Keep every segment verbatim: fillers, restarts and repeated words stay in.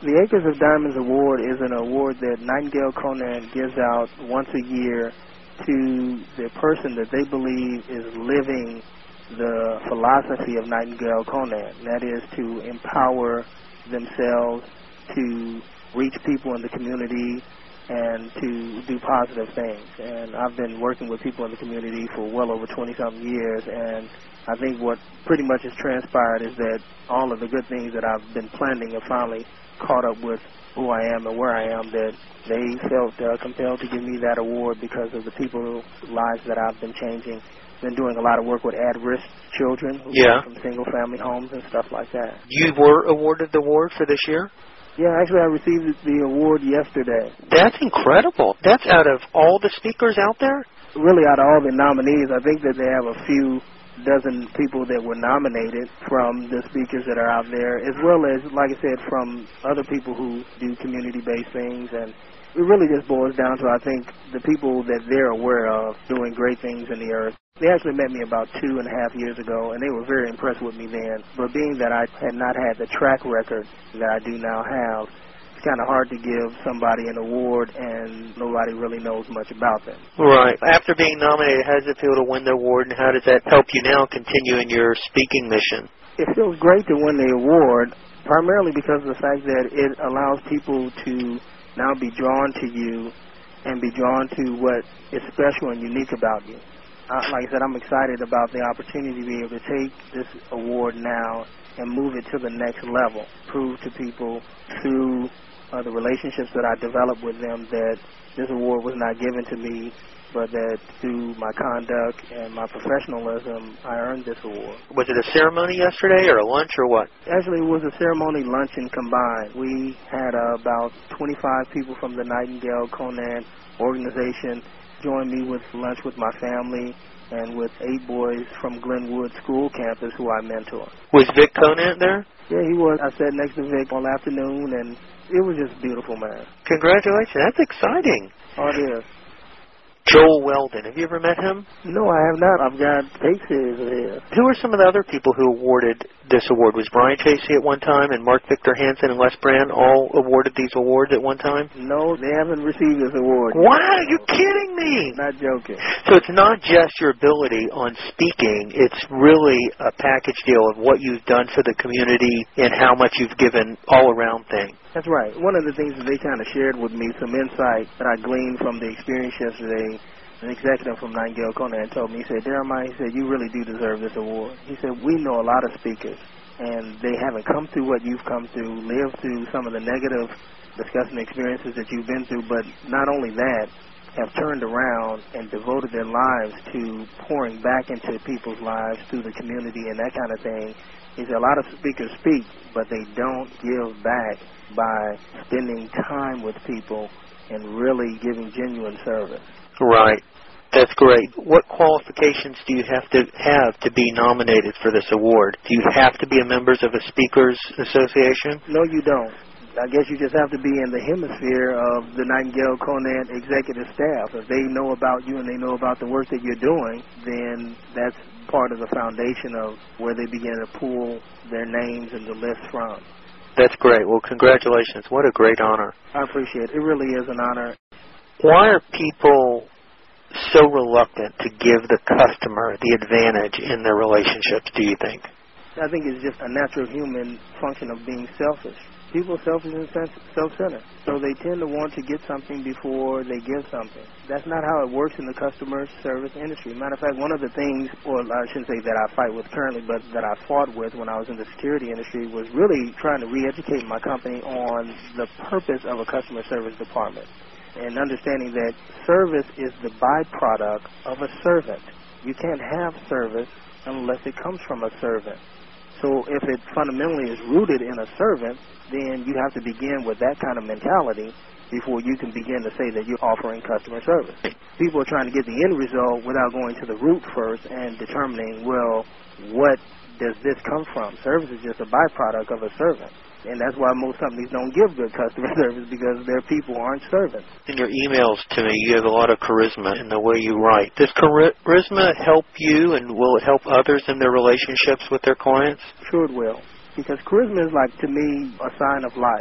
The Acres of Diamonds Award is an award that Nightingale Conant gives out once a year to the person that they believe is living the philosophy of Nightingale Conant. That is to empower themselves to reach people in the community and to do positive things. And I've been working with people in the community for well over twenty-something years, and I think what pretty much has transpired is that all of the good things that I've been planning have finally caught up with who I am and where I am, that they felt uh, compelled to give me that award because of the people's lives that I've been changing. Been doing a lot of work with at-risk children who yeah. come from single-family homes and stuff like that. You were awarded the award for this year? Yeah, actually I received the award yesterday. That's incredible. That's out of all the speakers out there? Really, out of all the nominees, I think that they have a few dozen people that were nominated from the speakers that are out there, as well as, like I said, from other people who do community-based things. And it really just boils down to, I think, the people that they're aware of doing great things in the earth. They actually met me about two and a half years ago, and they were very impressed with me then. But being that I had not had the track record that I do now have, it's kind of hard to give somebody an award and nobody really knows much about them. Right. After being nominated, how does it feel to win the award, and how does that help you now continue in your speaking mission? It feels great to win the award, primarily because of the fact that it allows people to now be drawn to you and be drawn to what is special and unique about you. Uh, like I said, I'm excited about the opportunity to be able to take this award now and move it to the next level, prove to people through uh, the relationships that I developed with them that this award was not given to me, but that through my conduct and my professionalism, I earned this award. Was it a ceremony yesterday or a lunch or what? Actually, it was a ceremony, luncheon combined. We had uh, about twenty-five people from the Nightingale Conant organization join me with lunch with my family and with eight boys from Glenwood School campus who I mentor. Was Vic Conant there? Yeah, he was. I sat next to Vic all afternoon, and it was just beautiful, man. Congratulations. That's exciting. Oh, it is. Joel Weldon. Have you ever met him? No, I have not. I've got tape series of his. Who are some of the other people who awarded this award? Was Brian Tracy at one time and Mark Victor Hansen and Les Brand all awarded these awards at one time? No, they haven't received this award. What? Are you kidding me? Not joking. So it's not just your ability on speaking. It's really a package deal of what you've done for the community and how much you've given all around thing. That's right. One of the things that they kind of shared with me, some insight that I gleaned from the experience yesterday, an executive from Nightingale Conant told me, he said, Jeremiah, he said, you really do deserve this award. He said, we know a lot of speakers, and they haven't come through what you've come through, lived through some of the negative disgusting experiences that you've been through, but not only that, have turned around and devoted their lives to pouring back into people's lives through the community and that kind of thing. He said, a lot of speakers speak, but they don't give back by spending time with people and really giving genuine service. Right. That's great. What qualifications do you have to have to be nominated for this award? Do you have to be a member of a speakers association? No, you don't. I guess you just have to be in the hemisphere of the Nightingale Conant executive staff. If they know about you and they know about the work that you're doing, then that's part of the foundation of where they begin to pull their names and the list from. That's great. Well, congratulations. What a great honor. I appreciate it. It really is an honor. Why are people so reluctant to give the customer the advantage in their relationships, do you think? I think it's just a natural human function of being selfish. People are selfish and self-centered, so they tend to want to get something before they give something. That's not how it works in the customer service industry. Matter of fact, one of the things, or I shouldn't say that I fight with currently, but that I fought with when I was in the security industry, was really trying to re-educate my company on the purpose of a customer service department and understanding that service is the byproduct of a servant. You can't have service unless it comes from a servant. So if it fundamentally is rooted in a servant, then you have to begin with that kind of mentality before you can begin to say that you're offering customer service. People are trying to get the end result without going to the root first and determining, well, what does this come from? Service is just a byproduct of a servant. And that's why most companies don't give good customer service, because their people aren't servants. In your emails to me, you have a lot of charisma in the way you write. Does charisma help you, and will it help others in their relationships with their clients? Sure it will. Because charisma is like, to me, a sign of life.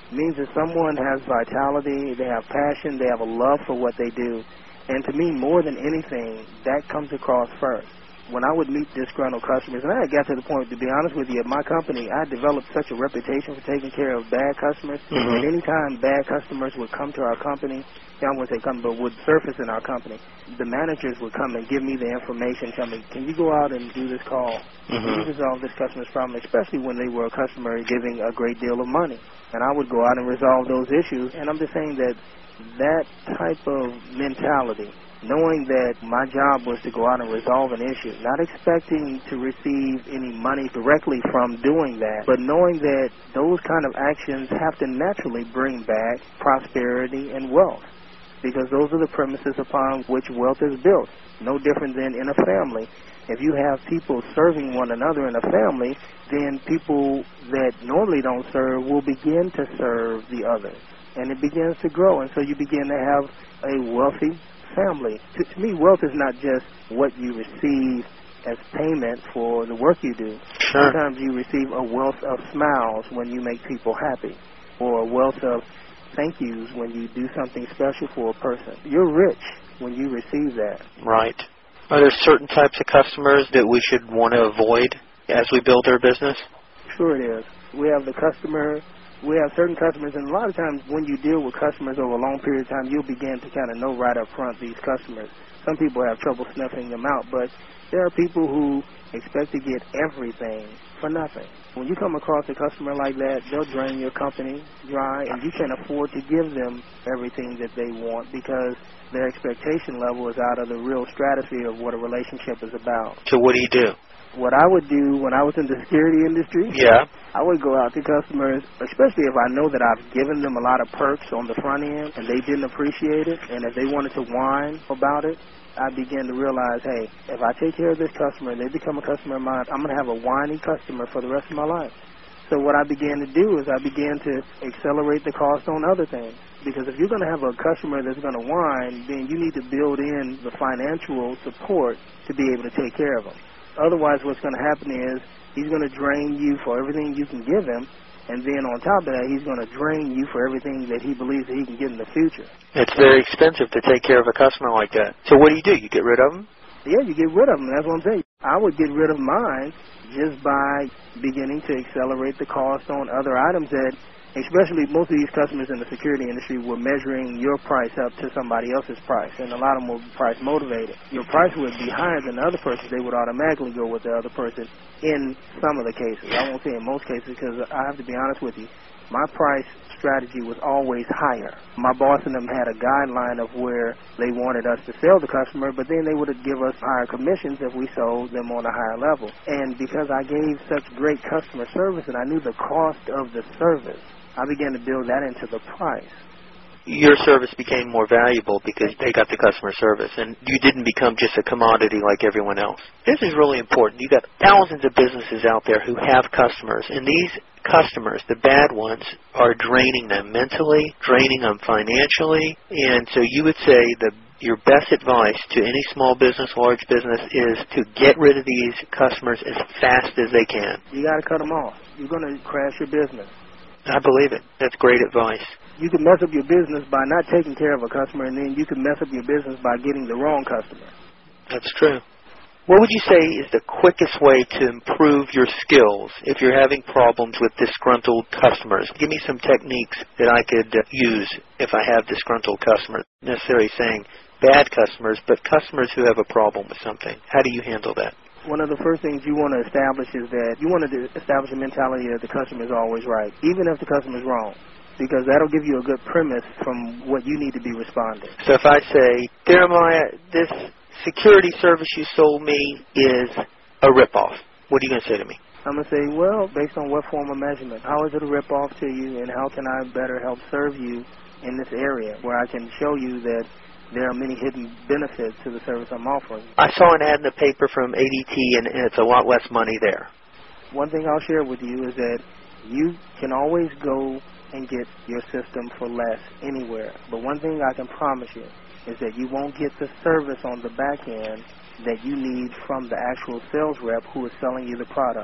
It means that someone has vitality, they have passion, they have a love for what they do. And to me, more than anything, that comes across first. When I would meet disgruntled customers, and I got to the point, to be honest with you, at my company, I developed such a reputation for taking care of bad customers. Mm-hmm. And any time bad customers would come to our company, I wouldn't say come, but would surface in our company, the managers would come and give me the information, tell me, can you go out and do this call? Mm-hmm. Can you resolve this customer's problem, especially when they were a customer giving a great deal of money. And I would go out and resolve those issues. And I'm just saying that that type of mentality, knowing that my job was to go out and resolve an issue, not expecting to receive any money directly from doing that, but knowing that those kind of actions have to naturally bring back prosperity and wealth, because those are the premises upon which wealth is built. No different than in a family. If you have people serving one another in a family, then people that normally don't serve will begin to serve the others, and it begins to grow, and so you begin to have a wealthy family. To, to me, wealth is not just what you receive as payment for the work you do. Sure. Sometimes you receive a wealth of smiles when you make people happy, or a wealth of thank yous when you do something special for a person. You're rich when you receive that. Right. Are there certain types of customers that we should want to avoid as we build our business? Sure it is. We have the customer. We have certain customers, and a lot of times when you deal with customers over a long period of time, you'll begin to kind of know right up front these customers. Some people have trouble snuffing them out, but there are people who expect to get everything for nothing. When you come across a customer like that, they'll drain your company dry, and you can't afford to give them everything that they want because their expectation level is out of the real stratosphere of what a relationship is about. So what do you do? What I would do when I was in the security industry, yeah, I would go out to customers, especially if I know that I've given them a lot of perks on the front end and they didn't appreciate it, and if they wanted to whine about it, I began to realize, hey, if I take care of this customer and they become a customer of mine, I'm going to have a whiny customer for the rest of my life. So what I began to do is I began to accelerate the cost on other things. Because if you're going to have a customer that's going to whine, then you need to build in the financial support to be able to take care of them. Otherwise, what's going to happen is he's going to drain you for everything you can give him, and then on top of that, he's going to drain you for everything that he believes that he can get in the future. It's very expensive to take care of a customer like that. So what do you do? You get rid of them? Yeah, you get rid of them. That's what I'm saying. I would get rid of mine just by beginning to accelerate the cost on other items that, especially most of these customers in the security industry, were measuring your price up to somebody else's price, and a lot of them were price motivated. Your price would be higher than the other person. They would automatically go with the other person in some of the cases. I won't say in most cases, because I have to be honest with you. My price strategy was always higher. My boss and them had a guideline of where they wanted us to sell the customer, but then they would give us higher commissions if we sold them on a higher level. And because I gave such great customer service and I knew the cost of the service, I began to build that into the price. Your service became more valuable because they got the customer service, and you didn't become just a commodity like everyone else. This is really important. You've got thousands of businesses out there who have customers, and these customers, the bad ones, are draining them mentally, draining them financially, and so you would say the your best advice to any small business, large business, is to get rid of these customers as fast as they can. You got to cut them off. You're going to crash your business. I believe it. That's great advice. You can mess up your business by not taking care of a customer, and then you can mess up your business by getting the wrong customer. That's true. What would you say is the quickest way to improve your skills if you're having problems with disgruntled customers? Give me some techniques that I could uh, use if I have disgruntled customers. Not necessarily saying bad customers, but customers who have a problem with something. How do you handle that? One of the first things you want to establish is that you want to establish a mentality that the customer is always right, even if the customer is wrong, because that'll give you a good premise from what you need to be responding. So if I say, Jeremiah, this security service you sold me is a ripoff, what are you going to say to me? I'm going to say, well, based on what form of measurement? How is it a ripoff to you, and how can I better help serve you in this area where I can show you that there are many hidden benefits to the service I'm offering. I saw an ad in the paper from A D T, and it's a lot less money there. One thing I'll share with you is that you can always go and get your system for less anywhere. But one thing I can promise you is that you won't get the service on the back end that you need from the actual sales rep who is selling you the product.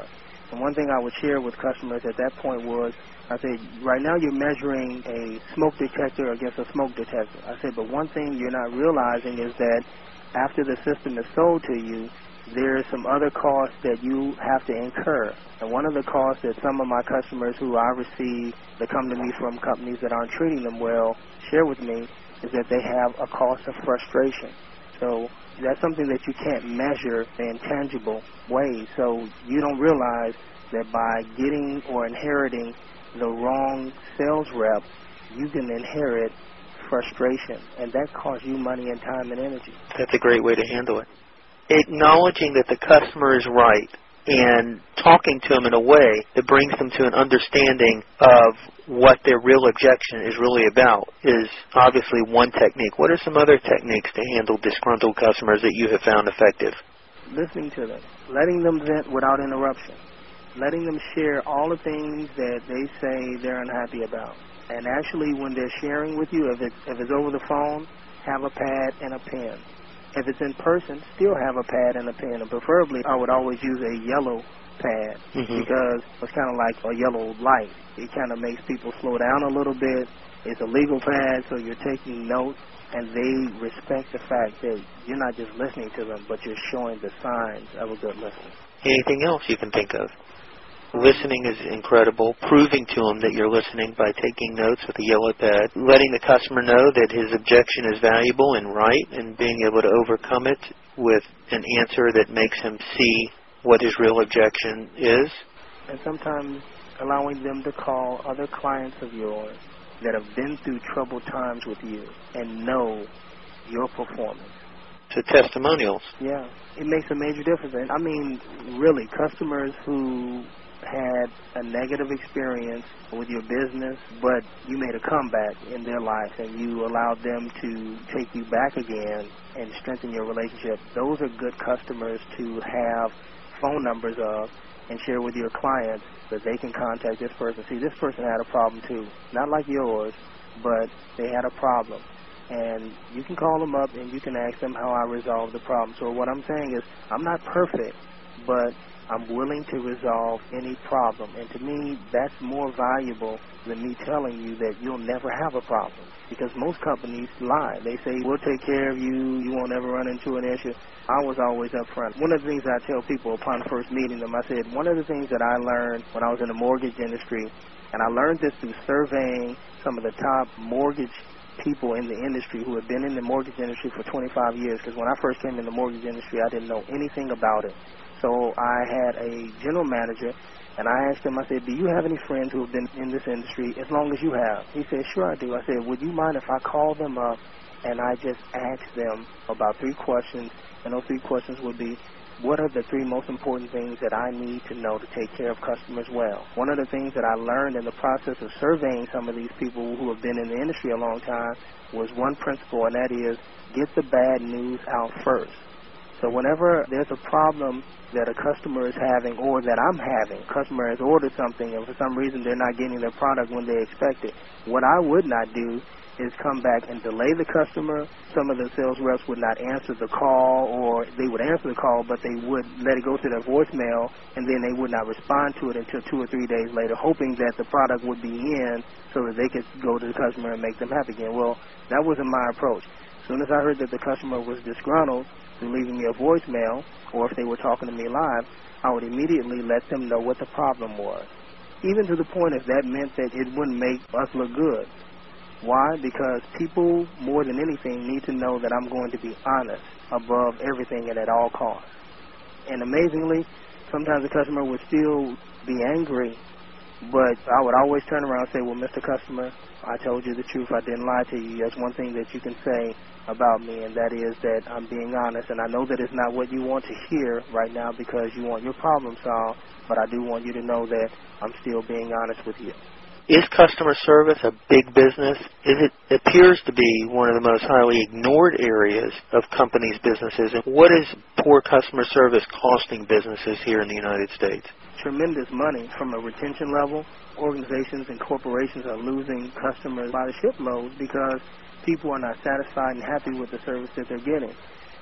And one thing I would share with customers at that point was, I said, right now you're measuring a smoke detector against a smoke detector. I said, but one thing you're not realizing is that after the system is sold to you, there are some other costs that you have to incur. And one of the costs that some of my customers who I receive that come to me from companies that aren't treating them well share with me is that they have a cost of frustration. So that's something that you can't measure in tangible ways. So you don't realize that by getting or inheriting the wrong sales rep, you can inherit frustration, and that costs you money and time and energy. That's a great way to handle it. Acknowledging that the customer is right and talking to them in a way that brings them to an understanding of what their real objection is really about is obviously one technique. What are some other techniques to handle disgruntled customers that you have found effective? Listening to them, letting them vent without interruption, letting them share all the things that they say they're unhappy about. And actually, when they're sharing with you, if it's, if it's over the phone, have a pad and a pen. If it's in person, still have a pad and a pen. And preferably, I would always use a yellow pad mm-hmm. because it's kind of like a yellow light. It kind of makes people slow down a little bit. It's a legal pad, so you're taking notes, and they respect the fact that you're not just listening to them, but you're showing the signs of a good listener. Anything else you can think of? Listening is incredible. Proving to them that you're listening by taking notes with a yellow pad. Letting the customer know that his objection is valuable and right, and being able to overcome it with an answer that makes him see what his real objection is. And sometimes allowing them to call other clients of yours that have been through troubled times with you and know your performance. To testimonials. Yeah, it makes a major difference. And I mean, really, customers who had a negative experience with your business, but you made a comeback in their life and you allowed them to take you back again and strengthen your relationship. Those are good customers to have phone numbers of and share with your clients that they can contact this person. See, this person had a problem too, not like yours, but they had a problem. And you can call them up and you can ask them how I resolved the problem. So what I'm saying is I'm not perfect, but I'm willing to resolve any problem. And to me, that's more valuable than me telling you that you'll never have a problem. Because most companies lie. They say, we'll take care of you, you won't ever run into an issue. I was always up front. One of the things I tell people upon first meeting them, I said, one of the things that I learned when I was in the mortgage industry, and I learned this through surveying some of the top mortgage people in the industry who have been in the mortgage industry for twenty-five years, because when I first came in the mortgage industry, I didn't know anything about it. So I had a general manager, and I asked him, I said, do you have any friends who have been in this industry as long as you have? He said, sure I do. I said, would you mind if I call them up and I just ask them about three questions, and those three questions would be, what are the three most important things that I need to know to take care of customers well? One of the things that I learned in the process of surveying some of these people who have been in the industry a long time was one principle, and that is get the bad news out first. So whenever there's a problem that a customer is having or that I'm having, a customer has ordered something and for some reason they're not getting their product when they expect it, what I would not do is come back and delay the customer. Some of the sales reps would not answer the call, or they would answer the call, but they would let it go to their voicemail, and then they would not respond to it until two or three days later, hoping that the product would be in so that they could go to the customer and make them happy again. Well, that wasn't my approach. As soon as I heard that the customer was disgruntled through leaving me a voicemail, or if they were talking to me live, I would immediately let them know what the problem was, even to the point if that meant that it wouldn't make us look good. Why? Because people, more than anything, need to know that I'm going to be honest above everything and at all costs. And amazingly, sometimes the customer would still be angry, but I would always turn around and say, well, Mister Customer, I told you the truth. I didn't lie to you. That's one thing that you can say about me, and that is that I'm being honest. And I know that it's not what you want to hear right now because you want your problem solved, but I do want you to know that I'm still being honest with you. Is customer service a big business? It appears to be one of the most highly ignored areas of companies' businesses. And what is poor customer service costing businesses here in the United States? Tremendous money from a retention level. Organizations and corporations are losing customers by the shiploads because people are not satisfied and happy with the service that they're getting.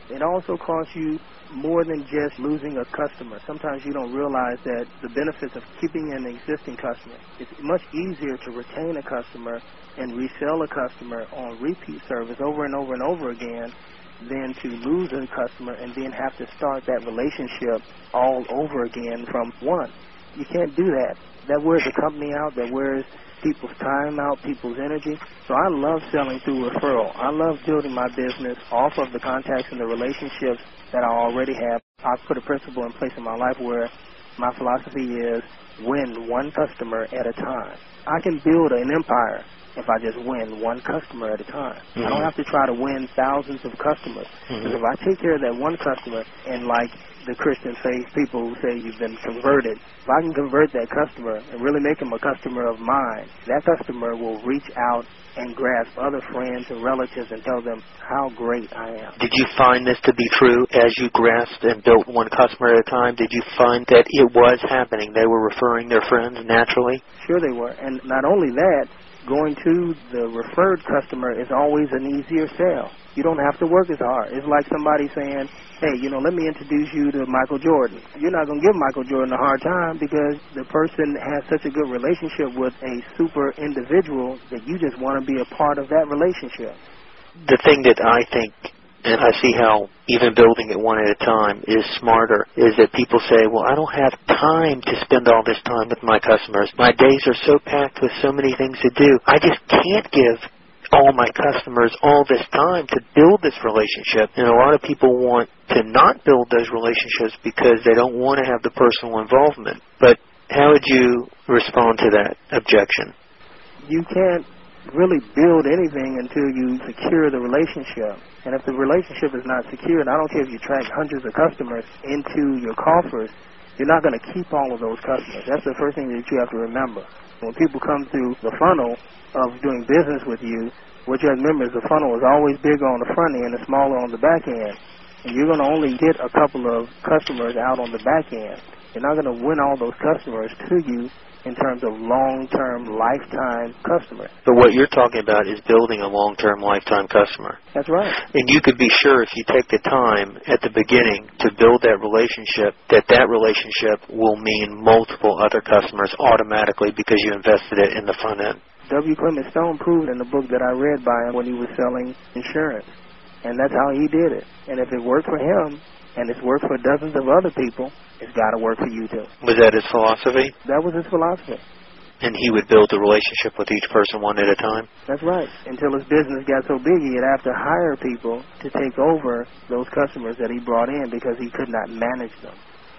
It also costs you more than just losing a customer. Sometimes you don't realize that the benefits of keeping an existing customer. It's much easier to retain a customer and resell a customer on repeat service over and over and over again than to lose a customer and then have to start that relationship all over again from one. You can't do that. That wears the company out. That wears people's time out, people's energy. So I love selling through referral. I love building my business off of the contacts and the relationships that I already have. I put a principle in place in my life where my philosophy is win one customer at a time. I can build an empire if I just win one customer at a time. Mm-hmm. I don't have to try to win thousands of customers. Mm-hmm. Because if I take care of that one customer, and like the Christian faith, people who say you've been converted, if I can convert that customer and really make him a customer of mine, that customer will reach out and grasp other friends and relatives and tell them how great I am. Did you find this to be true as you grasped and built one customer at a time? Did you find that it was happening? They were referring their friends naturally? Sure they were. And not only that, going to the referred customer is always an easier sale. You don't have to work as hard. It's like somebody saying, hey, you know, let me introduce you to Michael Jordan. You're not going to give Michael Jordan a hard time because the person has such a good relationship with a super individual that you just want to be a part of that relationship. The thing that I think, and I see how even building it one at a time is smarter, is that people say, well, I don't have time to spend all this time with my customers. My days are so packed with so many things to do. I just can't give all my customers all this time to build this relationship. And a lot of people want to not build those relationships because they don't want to have the personal involvement. But how would you respond to that objection? You can't really build anything until you secure the relationship. And if the relationship is not secured, I don't care if you track hundreds of customers into your coffers, you're not going to keep all of those customers. That's the first thing that you have to remember. When people come through the funnel of doing business with you, what you have to remember is the funnel is always bigger on the front end and smaller on the back end. And you're going to only get a couple of customers out on the back end. You're not going to win all those customers to you in terms of long-term, lifetime customers. But what you're talking about is building a long-term, lifetime customer. That's right. And you could be sure if you take the time at the beginning to build that relationship, that that relationship will mean multiple other customers automatically because you invested it in the front end. W. Clement Stone proved in the book that I read by him when he was selling insurance. And that's how he did it. And if it worked for him, and it's worked for dozens of other people, it's got to work for you too. Was that his philosophy? That was his philosophy. And he would build a relationship with each person one at a time? That's right. Until his business got so big, he'd have to hire people to take over those customers that he brought in because he could not manage them.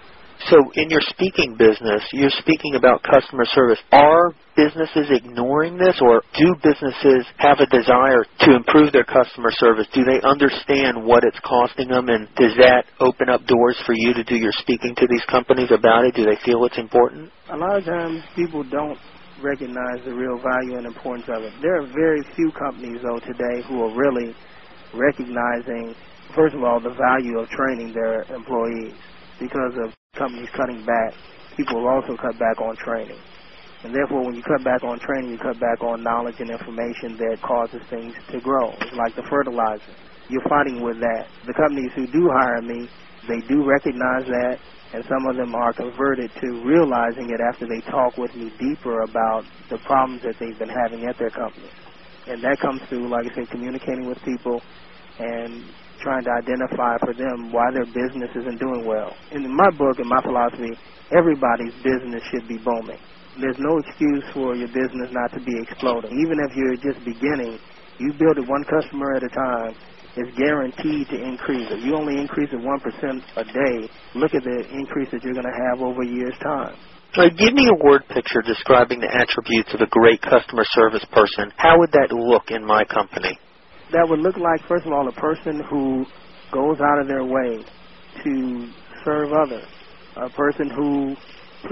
So in your speaking business, you're speaking about customer service. Are businesses ignoring this, or do businesses have a desire to improve their customer service? Do they understand what it's costing them, and does that open up doors for you to do your speaking to these companies about it? Do they feel it's important? A lot of times people don't recognize the real value and importance of it. There are very few companies, though, today who are really recognizing, first of all, the value of training their employees. Because of companies cutting back, people will also cut back on training. And therefore, when you cut back on training, you cut back on knowledge and information that causes things to grow. It's like the fertilizer. You're fighting with that. The companies who do hire me, they do recognize that, and some of them are converted to realizing it after they talk with me deeper about the problems that they've been having at their company. And that comes through, like I said, communicating with people and trying to identify for them why their business isn't doing well. In my book and my philosophy, everybody's business should be booming. There's no excuse for your business not to be exploding. Even if you're just beginning, you build it one customer at a time, it's guaranteed to increase. If you only increase it one percent a day, look at the increase that you're going to have over a year's time. Uh, give me a word picture describing the attributes of a great customer service person. How would that look in my company? That would look like, first of all, a person who goes out of their way to serve others, a person who puts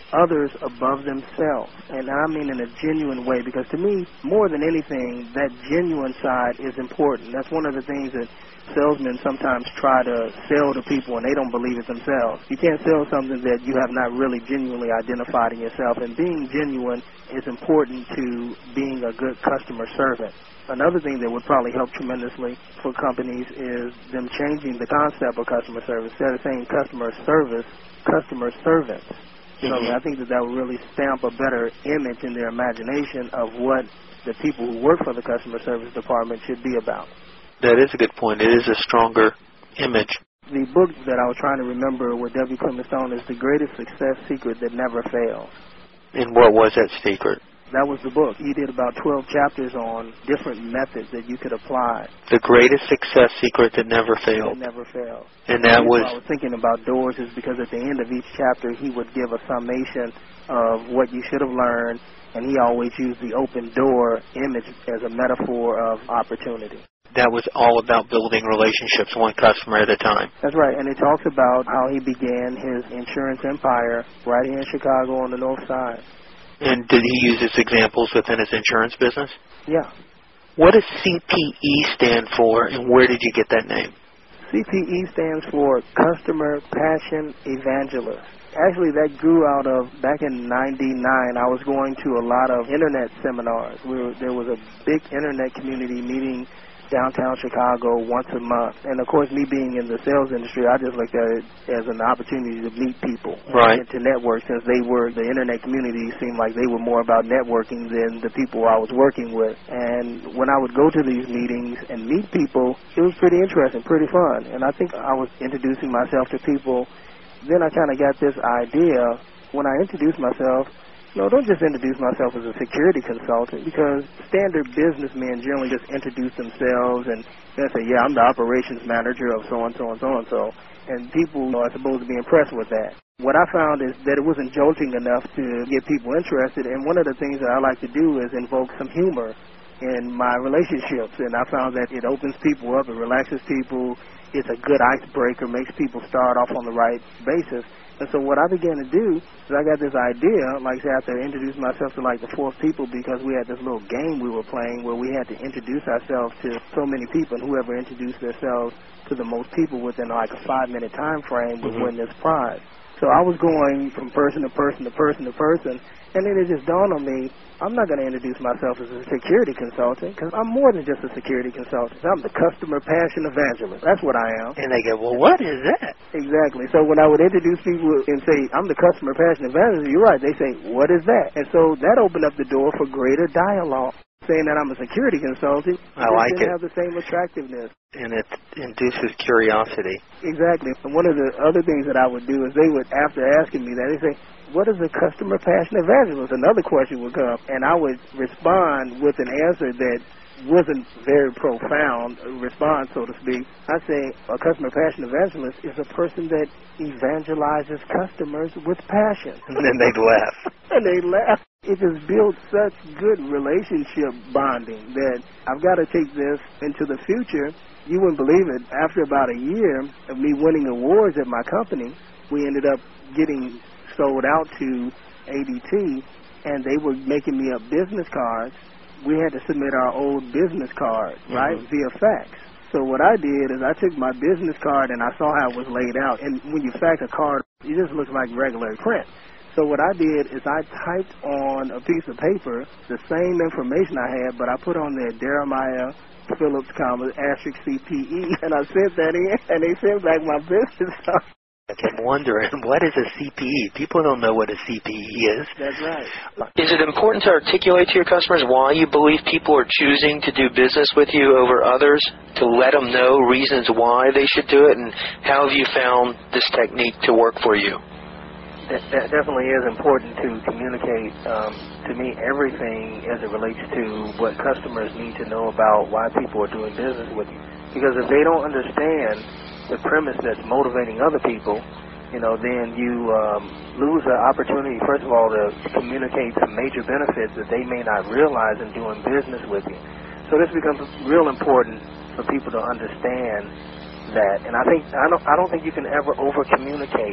others above themselves. And I mean in a genuine way, because to me, more than anything, that genuine side is important. That's one of the things that salesmen sometimes try to sell to people and they don't believe it themselves. You can't sell something that you have not really genuinely identified in yourself, and being genuine is important to being a good customer servant. Another thing that would probably help tremendously for companies is them changing the concept of customer service. Instead of saying customer service, customer servants. You know, mm-hmm. I think that that would really stamp a better image in their imagination of what the people who work for the customer service department should be about. That is a good point. It is a stronger image. The book that I was trying to remember with W. Clement Stone is The Greatest Success Secret That Never Fails. And what was that secret? That was the book. He did about twelve chapters on different methods that you could apply. The Greatest Success Secret That Never Failed. That never failed. And that was... I was thinking about doors is because at the end of each chapter he would give a summation of what you should have learned, and he always used the open door image as a metaphor of opportunity. That was all about building relationships one customer at a time. That's right, and it talks about how he began his insurance empire right here in Chicago on the north side. And did he use his examples within his insurance business? Yeah. What does C P E stand for, and where did you get that name? C P E stands for Customer Passion Evangelist. Actually, that grew out of, back in ninety-nine, I was going to a lot of Internet seminars. We were, there was a big Internet community meeting downtown Chicago once a month. And, of course, me being in the sales industry, I just looked at it as an opportunity to meet people. Right. And to network, since they were, the Internet community seemed like they were more about networking than the people I was working with. And when I would go to these meetings and meet people, it was pretty interesting, pretty fun. And I think I was introducing myself to people. Then I kind of got this idea, when I introduced myself, no, don't just introduce myself as a security consultant, because standard businessmen generally just introduce themselves and they say, yeah, I'm the operations manager of so-and-so and so-and-so, and people are supposed to be impressed with that. What I found is that it wasn't jolting enough to get people interested, and one of the things that I like to do is invoke some humor in my relationships, and I found that it opens people up, it relaxes people, it's a good icebreaker, makes people start off on the right basis. And so what I began to do is I got this idea, like I said, after I introduced myself to like the fourth people, because we had this little game we were playing where we had to introduce ourselves to so many people, and whoever introduced themselves to the most people within like a five-minute time frame would mm-hmm. win this prize. So I was going from person to person to person to person, and then it just dawned on me, I'm not going to introduce myself as a security consultant, because I'm more than just a security consultant. I'm the customer passion evangelist. That's what I am. And they go, well, what is that? Exactly. So when I would introduce people and say, I'm the customer passion evangelist, you're right. They say, what is that? And so that opened up the door for greater dialogue. Saying that I'm a security consultant, I like it. Didn't have the same attractiveness. And it induces curiosity. Exactly. And one of the other things that I would do is they would, after asking me that, they say, what is a customer passion evangelist? Another question would come, and I would respond with an answer that wasn't very profound response, so to speak. I say a customer passion evangelist is a person that evangelizes customers with passion. And then they'd laugh. And they laugh. It just built such good relationship bonding that I've got to take this into the future. You wouldn't believe it. After about a year of me winning awards at my company, we ended up getting sold out to A D T, and they were making me up business cards. We had to submit our old business card, right, mm-hmm. via fax. So what I did is I took my business card and I saw how it was laid out. And when you fax a card, it just looks like regular print. So what I did is I typed on a piece of paper the same information I had, but I put on there Jeremiah Phillips, comma, asterisk C P E, and I sent that in, and they sent back my business card. I kept wondering, what is a C P E? People don't know what a C P E is. That's right. Is it important to articulate to your customers why you believe people are choosing to do business with you over others, to let them know reasons why they should do it, and how have you found this technique to work for you? That, that definitely is important to communicate, um, to me, everything as it relates to what customers need to know about why people are doing business with you. Because if they don't understand the premise that's motivating other people, you know, then you um, lose the opportunity, first of all, to communicate some major benefits that they may not realize in doing business with you. So this becomes real important for people to understand that. And I think I don't I don't think you can ever over communicate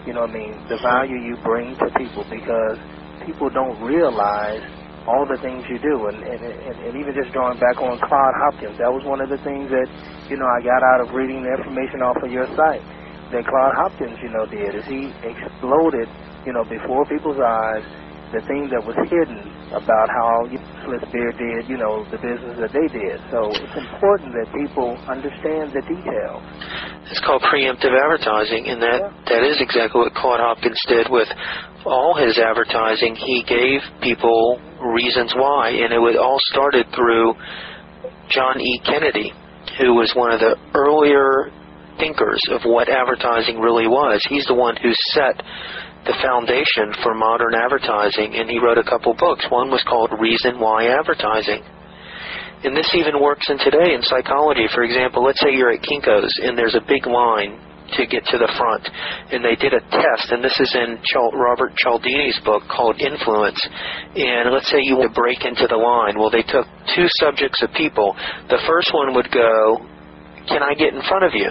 You know what I mean? The value you bring to people, because people don't realize all the things you do. And, and, and, and even just drawing back on Claude Hopkins, that was one of the things that, you know, I got out of reading the information off of your site that Claude Hopkins, you know, did, is he exploded, you know, before people's eyes, the thing that was hidden about how Beer did, you know, the business that they did. So it's important that people understand the details. It's called preemptive advertising, and that, yeah. that is exactly what Claude Hopkins did with all his advertising. He gave people reasons why, and it was all started through John E. Kennedy, who was one of the earlier thinkers of what advertising really was. He's the one who set the foundation for modern advertising, and he wrote a couple books. One was called Reason Why Advertising. And this even works in today in psychology. For example, let's say you're at Kinko's and there's a big line to get to the front, and they did a test, and this is in Chal- Robert Cialdini's book called Influence. And let's say you want to break into the line. Well, they took two subjects of people. The first one would go, "Can I get in front of you?"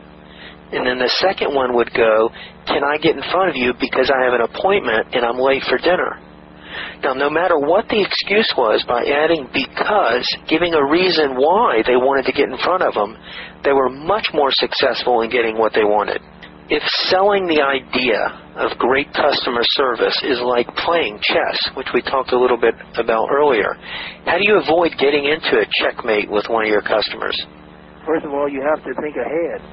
And then the second one would go, "Can I get in front of you because I have an appointment and I'm late for dinner?" Now, no matter what the excuse was, by adding because, giving a reason why they wanted to get in front of them, they were much more successful in getting what they wanted. If selling the idea of great customer service is like playing chess, which we talked a little bit about earlier, how do you avoid getting into a checkmate with one of your customers? First of all, you have to think ahead.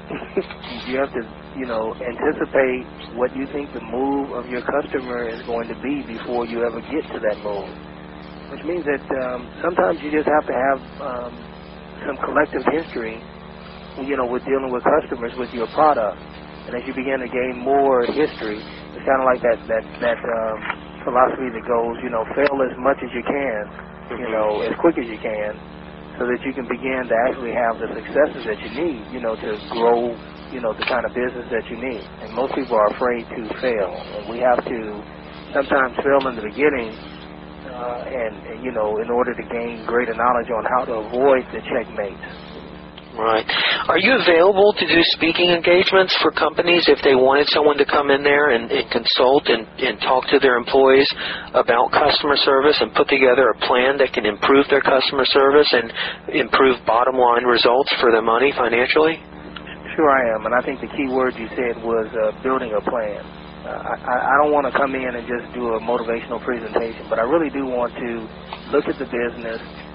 You have to, you know, anticipate what you think the move of your customer is going to be before you ever get to that move. Which means that um, sometimes you just have to have um, some collective history, you know, with dealing with customers with your product. And as you begin to gain more history, it's kind of like that that that um, philosophy that goes, you know, fail as much as you can, you know, as quick as you can, so that you can begin to actually have the successes that you need, you know, to grow, you know, the kind of business that you need. And most people are afraid to fail. And we have to sometimes fail in the beginning uh, and, you know, in order to gain greater knowledge on how to avoid the checkmates. Right. Are you available to do speaking engagements for companies if they wanted someone to come in there and, and consult and, and talk to their employees about customer service and put together a plan that can improve their customer service and improve bottom line results for their money financially? Sure I am, and I think the key word you said was uh, building a plan. Uh, I, I don't want to come in and just do a motivational presentation, but I really do want to look at the business,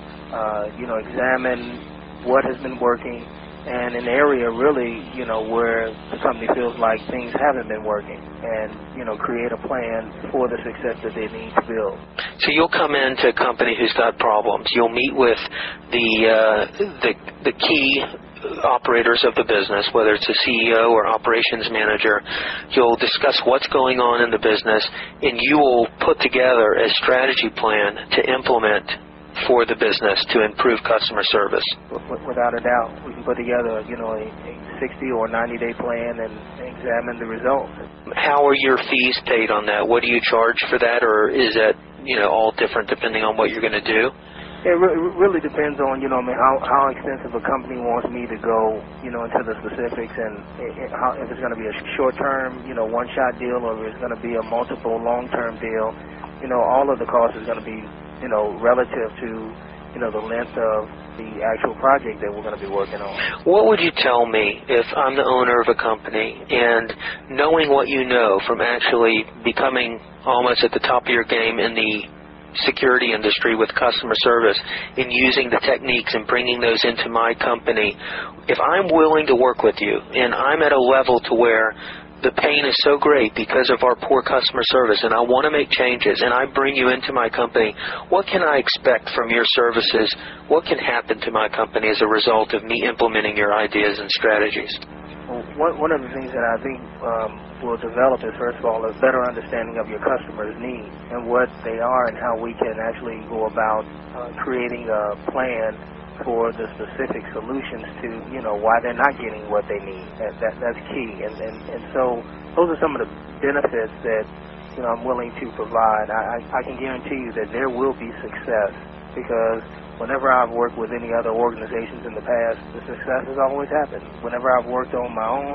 uh, you know, examine what has been working, and an area really, you know, where the company feels like things haven't been working, and, you know, create a plan for the success that they need to build. So you'll come into a company who's got problems. You'll meet with the uh, the, the key operators of the business, whether it's a C E O or operations manager. You'll discuss what's going on in the business, and you will put together a strategy plan to implement for the business to improve customer service. Without a doubt, we can put together, you know, a, a sixty or ninety day plan and examine the results. How are your fees paid on that? What do you charge for that, or is that, you know, all different depending on what you're going to do? It re- really depends on, you know, I mean, how how extensive a company wants me to go, you know, into the specifics, and it, it, how, if it's going to be a short term, you know, one shot deal, or if it's going to be a multiple long term deal. You know, all of the cost is going to be, you know, relative to, you know, the length of the actual project that we're going to be working on. What would you tell me if I'm the owner of a company, and knowing what you know from actually becoming almost at the top of your game in the security industry with customer service and using the techniques and bringing those into my company, if I'm willing to work with you and I'm at a level to where the pain is so great because of our poor customer service, and I want to make changes, and I bring you into my company, what can I expect from your services? What can happen to my company as a result of me implementing your ideas and strategies? Well, one, one of the things that I think um, will develop is, first of all, a better understanding of your customers' needs and what they are, and how we can actually go about uh, creating a plan for the specific solutions to, you know, why they're not getting what they need. That, that that's key. And, and and so those are some of the benefits that, you know, I'm willing to provide. I, I can guarantee you that there will be success, because whenever I've worked with any other organizations in the past, the success has always happened. Whenever I've worked on my own,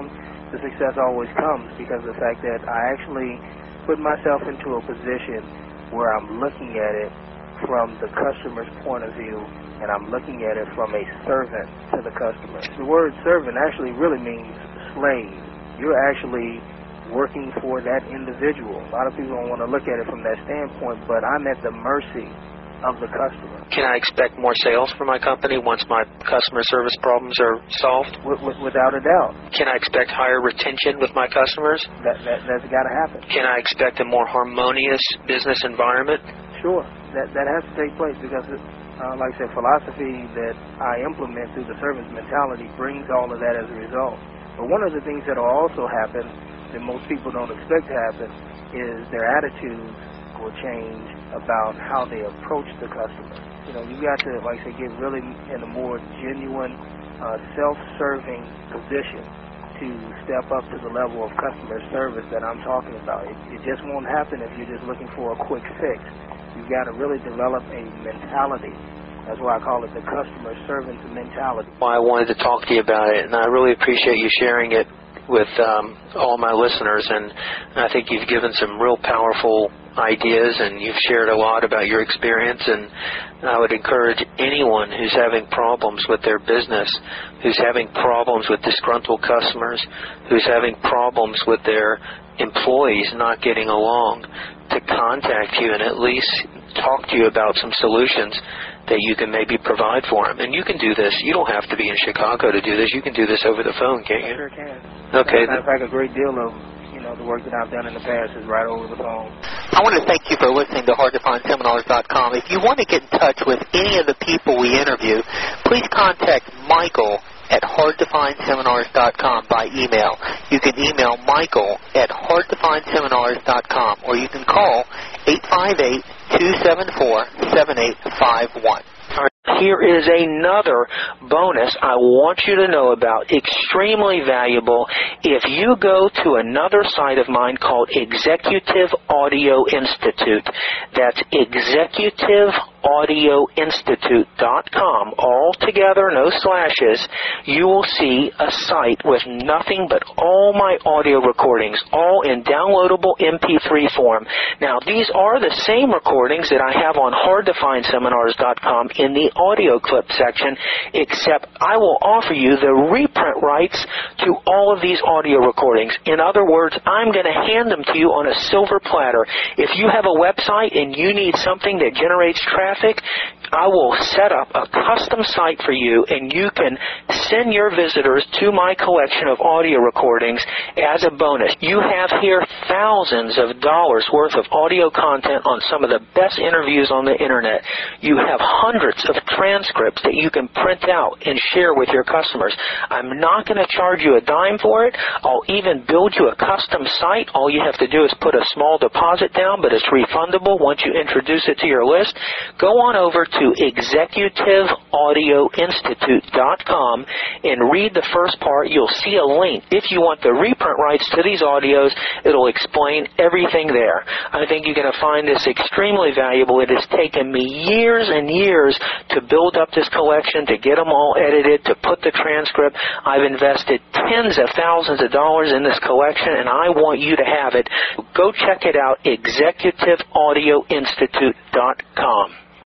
the success always comes because of the fact that I actually put myself into a position where I'm looking at it from the customer's point of view, and I'm looking at it from a servant to the customer. The word servant actually really means slave. You're actually working for that individual. A lot of people don't want to look at it from that standpoint, but I'm at the mercy of the customer. Can I expect more sales for my company once my customer service problems are solved? W- w- without a doubt. Can I expect higher retention with my customers? That, that, that's got to happen. Can I expect a more harmonious business environment? Sure. That, that has to take place because, it, uh, like I said, philosophy that I implement through the servant's mentality brings all of that as a result. But one of the things that will also happen that most people don't expect to happen is their attitudes will change about how they approach the customer. You know, you got to, like I say, get really in a more genuine, uh, self-serving position to step up to the level of customer service that I'm talking about. It, it just won't happen if you're just looking for a quick fix. You've got to really develop a mentality. That's why I call it the customer servant mentality. Well, I wanted to talk to you about it, and I really appreciate you sharing it with um, all my listeners, and I think you've given some real powerful ideas, and you've shared a lot about your experience, and I would encourage anyone who's having problems with their business, who's having problems with disgruntled customers, who's having problems with their employees not getting along, to contact you and at least talk to you about some solutions that you can maybe provide for them. And you can do this. You don't have to be in Chicago to do this. You can do this over the phone, can't you? I sure can. Okay. Matter of fact, a great deal of you know the work that I've done in the past is right over the phone. I want to thank you for listening to hard to find seminars dot com. If you want to get in touch with any of the people we interview, please contact Michael at hard to find seminars dot com by email. You can email Michael at hard to find seminars dot com, or you can call eight five eight, two seven four, seven eight five one. Here is another bonus I want you to know about, extremely valuable. If you go to another site of mine called Executive Audio Institute, that's Executive Audio Institute dot com, all together, no slashes, you will see a site with nothing but all my audio recordings, all in downloadable M P three form. Now, these are the same recordings that I have on hard to find seminars dot com in the audio clip section, except I will offer you the reprint rights to all of these audio recordings. In other words, I'm going to hand them to you on a silver platter. If you have a website and you need something that generates traffic, I will set up a custom site for you, and you can send your visitors to my collection of audio recordings as a bonus. You have here thousands of dollars worth of audio content on some of the best interviews on the internet. You have hundreds of transcripts that you can print out and share with your customers. I'm not going to charge you a dime for it. I'll even build you a custom site. All you have to do is put a small deposit down, but it's refundable once you introduce it to your list. Go on over to Executive Audio Institute dot com and read the first part. You'll see a link. If you want the reprint rights to these audios, it'll explain everything there. I think you're going to find this extremely valuable. It has taken me years and years to build up this collection, to get them all edited, to put the transcript. I've invested tens of thousands of dollars in this collection, and I want you to have it. Go check it out, Executive Audio Institute dot com.